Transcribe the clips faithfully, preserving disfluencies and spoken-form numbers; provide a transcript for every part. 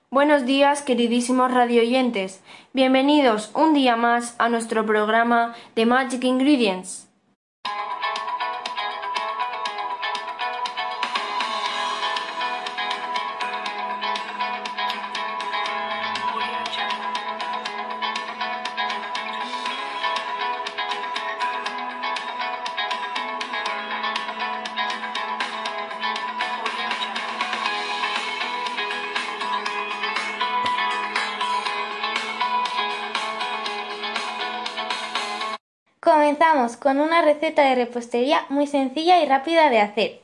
Buenos días, queridísimos radioyentes. Bienvenidos un día más a nuestro programa de Magic Ingredients. Comenzamos con una receta de repostería muy sencilla y rápida de hacer.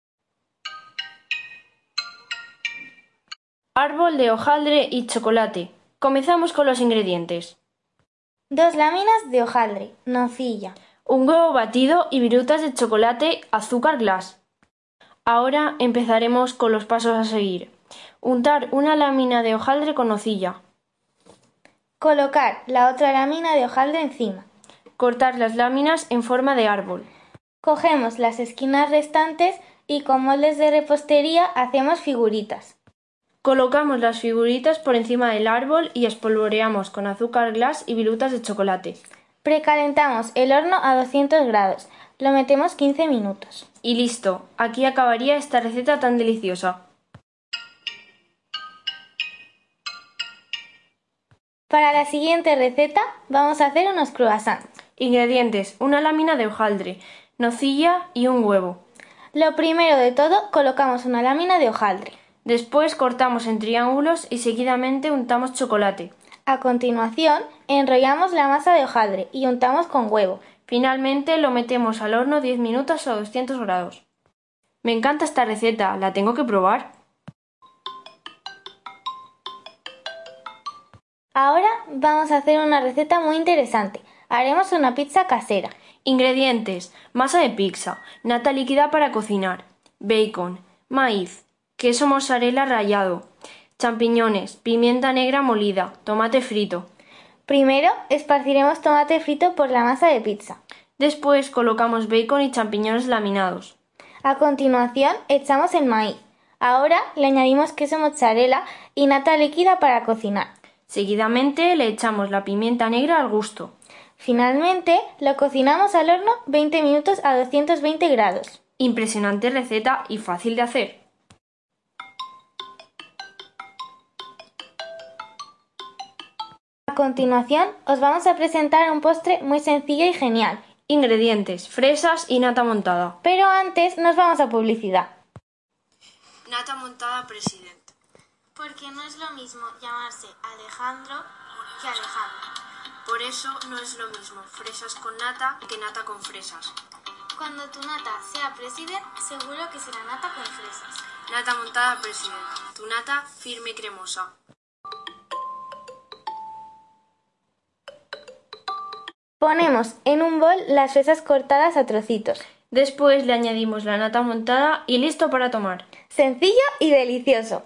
Árbol de hojaldre y chocolate. Comenzamos con los ingredientes. Dos láminas de hojaldre, nocilla. Un huevo batido y virutas de chocolate, azúcar glass. Ahora empezaremos con los pasos a seguir. Untar una lámina de hojaldre con nocilla. Colocar la otra lámina de hojaldre encima. Cortar las láminas en forma de árbol. Cogemos las esquinas restantes y con moldes de repostería hacemos figuritas. Colocamos las figuritas por encima del árbol y espolvoreamos con azúcar glass y virutas de chocolate. Precalentamos el horno a doscientos grados. Lo metemos quince minutos. Y listo, aquí acabaría esta receta tan deliciosa. Para la siguiente receta vamos a hacer unos croissants. Ingredientes: una lámina de hojaldre, nocilla y un huevo. Lo primero de todo, colocamos una lámina de hojaldre. Después cortamos en triángulos y seguidamente untamos chocolate. A continuación, enrollamos la masa de hojaldre y untamos con huevo. Finalmente lo metemos al horno diez minutos a doscientos grados. Me encanta esta receta, la tengo que probar. Ahora vamos a hacer una receta muy interesante. Haremos una pizza casera. Ingredientes: masa de pizza, nata líquida para cocinar, bacon, maíz, queso mozzarella rallado, champiñones, pimienta negra molida, tomate frito. Primero esparciremos tomate frito por la masa de pizza. Después colocamos bacon y champiñones laminados. A continuación echamos el maíz. Ahora le añadimos queso mozzarella y nata líquida para cocinar. Seguidamente le echamos la pimienta negra al gusto. Finalmente lo cocinamos al horno veinte minutos a doscientos veinte grados. Impresionante receta y fácil de hacer. A continuación os vamos a presentar un postre muy sencillo y genial. Ingredientes: fresas y nata montada. Pero antes nos vamos a publicidad. Nata montada President. Porque no es lo mismo llamarse Alejandro que Alejandro. Por eso no es lo mismo fresas con nata que nata con fresas. Cuando tu nata sea President, seguro que será nata con fresas. Nata montada President. Tu nata firme y cremosa. Ponemos en un bol las fresas cortadas a trocitos. Después le añadimos la nata montada y listo para tomar. Sencillo y delicioso.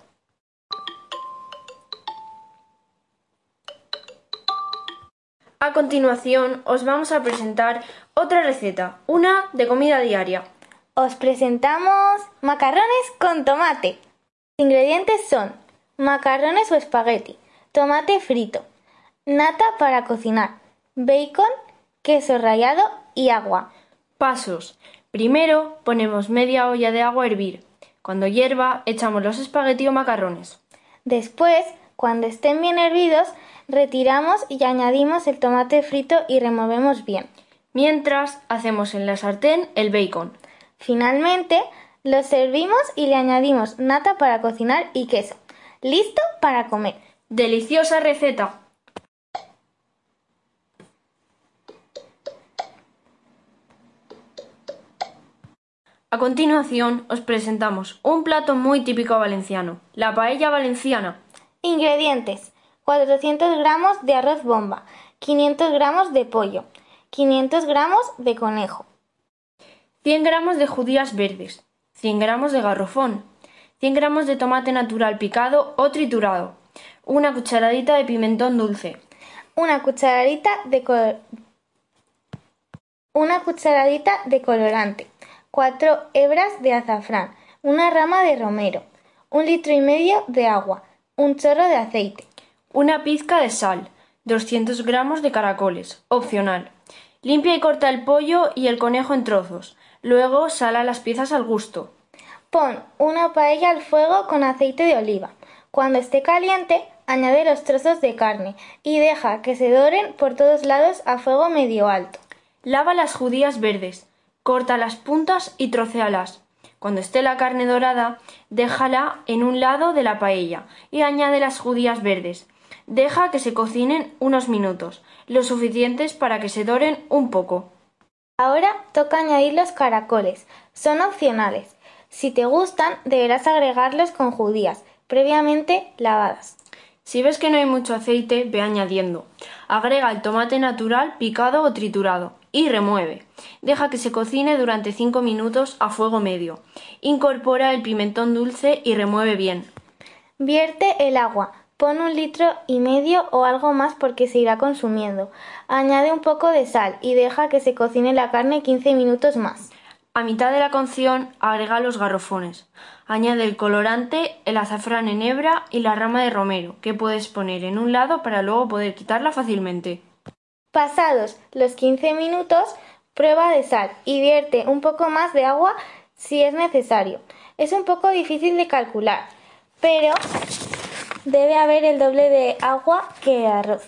A continuación os vamos a presentar otra receta, una de comida diaria. Os presentamos macarrones con tomate. Los ingredientes son macarrones o espagueti, tomate frito, nata para cocinar, bacon, queso rallado y agua. Pasos. Primero ponemos media olla de agua a hervir. Cuando hierva echamos los espagueti o macarrones. Después, cuando estén bien hervidos, retiramos y añadimos el tomate frito y removemos bien. Mientras, hacemos en la sartén el bacon. Finalmente, lo servimos y le añadimos nata para cocinar y queso. ¡Listo para comer! ¡Deliciosa receta! A continuación os presentamos un plato muy típico valenciano, la paella valenciana. Ingredientes: cuatrocientos gramos de arroz bomba, quinientos gramos de pollo, quinientos gramos de conejo, cien gramos de judías verdes, cien gramos de garrofón, cien gramos de tomate natural picado o triturado, una cucharadita de pimentón dulce, una cucharadita de col- una cucharadita de colorante, cuatro hebras de azafrán, una rama de romero, un litro y medio de agua, un chorro de aceite, una pizca de sal, doscientos gramos de caracoles, opcional. Limpia y corta el pollo y el conejo en trozos. Luego sala las piezas al gusto. Pon una paella al fuego con aceite de oliva. Cuando esté caliente, añade los trozos de carne y deja que se doren por todos lados a fuego medio alto. Lava las judías verdes, corta las puntas y trocéalas. Cuando esté la carne dorada, déjala en un lado de la paella y añade las judías verdes. Deja que se cocinen unos minutos, lo suficientes para que se doren un poco. Ahora toca añadir los caracoles. Son opcionales. Si te gustan, deberás agregarlos con judías, previamente lavadas. Si ves que no hay mucho aceite, ve añadiendo. Agrega el tomate natural picado o triturado y remueve. Deja que se cocine durante cinco minutos a fuego medio. Incorpora el pimentón dulce y remueve bien. Vierte el agua. Pon un litro y medio o algo más porque se irá consumiendo. Añade un poco de sal y deja que se cocine la carne quince minutos más. A mitad de la cocción agrega los garrofones. Añade el colorante, el azafrán en hebra y la rama de romero, que puedes poner en un lado para luego poder quitarla fácilmente. Pasados los quince minutos, prueba de sal y vierte un poco más de agua si es necesario. Es un poco difícil de calcular, pero debe haber el doble de agua que de arroz.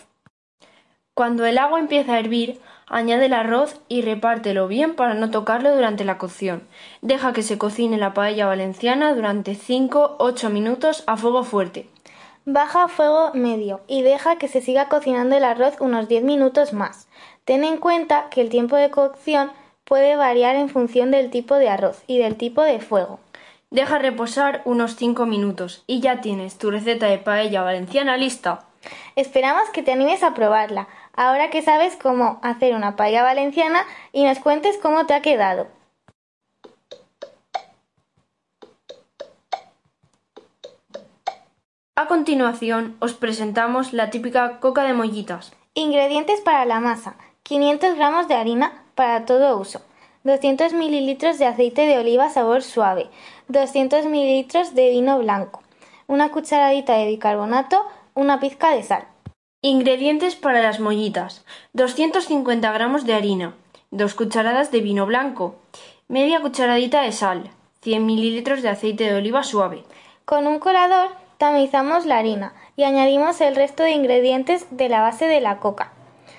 Cuando el agua empieza a hervir, añade el arroz y repártelo bien para no tocarlo durante la cocción. Deja que se cocine la paella valenciana durante cinco a ocho minutos a fuego fuerte. Baja a fuego medio y deja que se siga cocinando el arroz unos diez minutos más. Ten en cuenta que el tiempo de cocción puede variar en función del tipo de arroz y del tipo de fuego. Deja reposar unos cinco minutos y ya tienes tu receta de paella valenciana lista. Esperamos que te animes a probarla, ahora que sabes cómo hacer una paella valenciana y nos cuentes cómo te ha quedado. A continuación os presentamos la típica coca de mollitas. Ingredientes para la masa: quinientos gramos de harina para todo uso, doscientos mililitros de aceite de oliva sabor suave, doscientos mililitros de vino blanco, una cucharadita de bicarbonato, una pizca de sal. Ingredientes para las mollitas: doscientos cincuenta gramos de harina, dos cucharadas de vino blanco, media cucharadita de sal, cien mililitros de aceite de oliva suave. Con un colador tamizamos la harina y añadimos el resto de ingredientes de la base de la coca.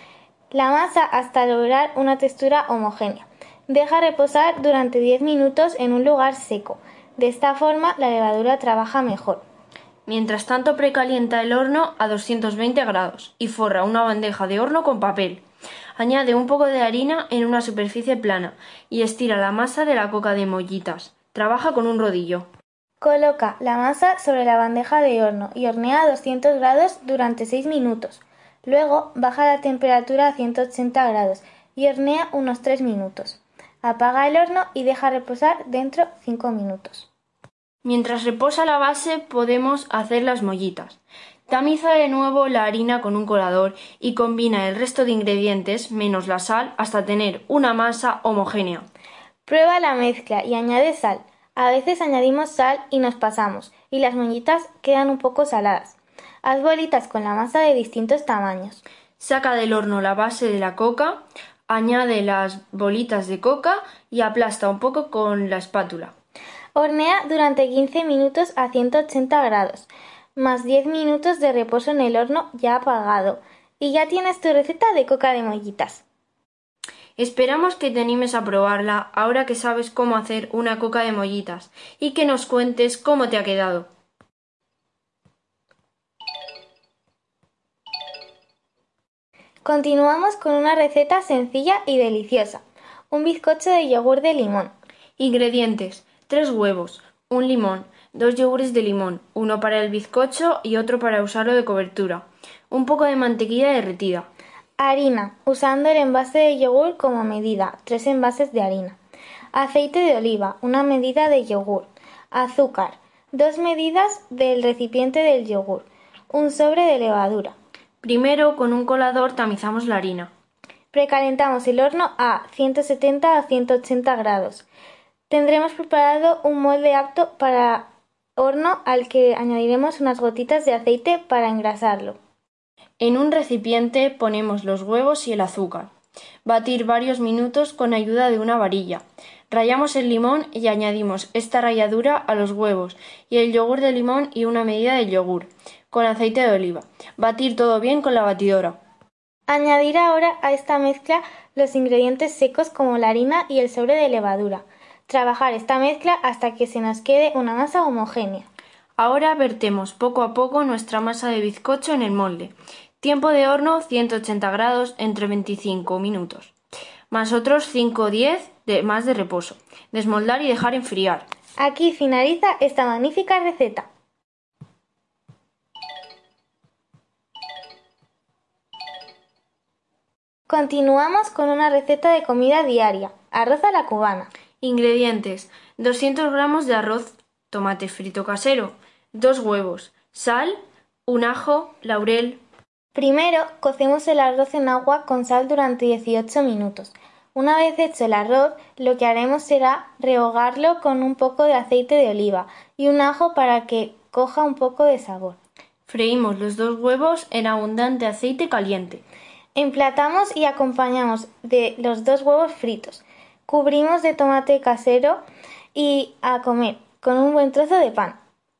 La masa hasta lograr una textura homogénea. Deja reposar durante diez minutos en un lugar seco. De esta forma la levadura trabaja mejor. Mientras tanto precalienta el horno a doscientos veinte grados y forra una bandeja de horno con papel. Añade un poco de harina en una superficie plana y estira la masa de la coca de mollitas. Trabaja con un rodillo. Coloca la masa sobre la bandeja de horno y hornea a doscientos grados durante seis minutos. Luego baja la temperatura a ciento ochenta grados y hornea unos tres minutos. Apaga el horno y deja reposar dentro cinco minutos. Mientras reposa la base podemos hacer las mollitas. Tamiza de nuevo la harina con un colador y combina el resto de ingredientes menos la sal hasta tener una masa homogénea. Prueba la mezcla y añade sal. A veces añadimos sal y nos pasamos, y las mollitas quedan un poco saladas. Haz bolitas con la masa de distintos tamaños. Saca del horno la base de la coca, añade las bolitas de coca y aplasta un poco con la espátula. Hornea durante quince minutos a ciento ochenta grados, más diez minutos de reposo en el horno ya apagado. Y ya tienes tu receta de coca de mollitas. Esperamos que te animes a probarla ahora que sabes cómo hacer una coca de mollitas y que nos cuentes cómo te ha quedado. Continuamos con una receta sencilla y deliciosa: un bizcocho de yogur de limón. Ingredientes: tres huevos, un limón, dos yogures de limón, uno para el bizcocho y otro para usarlo de cobertura, un poco de mantequilla derretida. Harina, usando el envase de yogur como medida, tres envases de harina. Aceite de oliva, una medida de yogur. Azúcar, dos medidas del recipiente del yogur. Un sobre de levadura. Primero, con un colador tamizamos la harina. Precalentamos el horno a ciento setenta a ciento ochenta grados. Tendremos preparado un molde apto para horno al que añadiremos unas gotitas de aceite para engrasarlo. En un recipiente ponemos los huevos y el azúcar. Batir varios minutos con ayuda de una varilla. Rallamos el limón y añadimos esta ralladura a los huevos y el yogur de limón y una medida de yogur, con aceite de oliva. Batir todo bien con la batidora. Añadir ahora a esta mezcla los ingredientes secos como la harina y el sobre de levadura. Trabajar esta mezcla hasta que se nos quede una masa homogénea. Ahora vertemos poco a poco nuestra masa de bizcocho en el molde. Tiempo de horno ciento ochenta grados entre veinticinco minutos, más otros cinco o diez de, más de reposo. Desmoldar y dejar enfriar. Aquí finaliza esta magnífica receta. Continuamos con una receta de comida diaria, arroz a la cubana. Ingredientes: doscientos gramos de arroz, tomate frito casero, dos huevos, sal, un ajo, laurel. Primero cocemos el arroz en agua con sal durante dieciocho minutos. Una vez hecho el arroz, lo que haremos será rehogarlo con un poco de aceite de oliva y un ajo para que coja un poco de sabor. Freímos los dos huevos en abundante aceite caliente. Emplatamos y acompañamos de los dos huevos fritos. Cubrimos de tomate casero y a comer con un buen trozo de pan.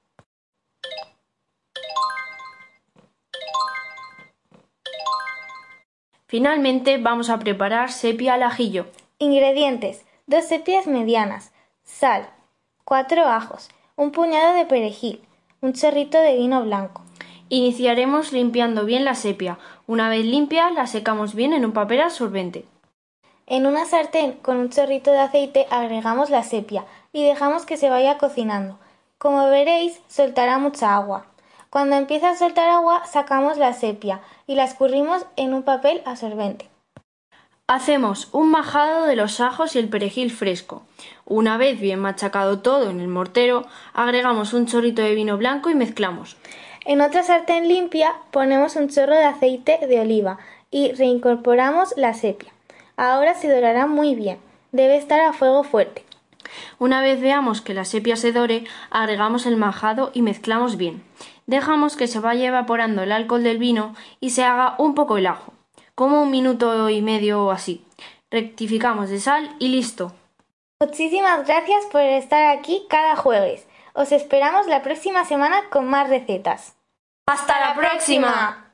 Finalmente vamos a preparar sepia al ajillo. Ingredientes: dos sepias medianas, sal, cuatro ajos, un puñado de perejil, un chorrito de vino blanco. Iniciaremos limpiando bien la sepia. Una vez limpia, la secamos bien en un papel absorbente. En una sartén con un chorrito de aceite agregamos la sepia y dejamos que se vaya cocinando. Como veréis, soltará mucha agua. Cuando empiece a soltar agua, sacamos la sepia y la escurrimos en un papel absorbente. Hacemos un majado de los ajos y el perejil fresco. Una vez bien machacado todo en el mortero, agregamos un chorrito de vino blanco y mezclamos. En otra sartén limpia ponemos un chorro de aceite de oliva y reincorporamos la sepia. Ahora se dorará muy bien. Debe estar a fuego fuerte. Una vez veamos que la sepia se dore, agregamos el majado y mezclamos bien. Dejamos que se vaya evaporando el alcohol del vino y se haga un poco el ajo, como un minuto y medio o así. Rectificamos de sal y listo. Muchísimas gracias por estar aquí cada jueves. Os esperamos la próxima semana con más recetas. ¡Hasta la próxima!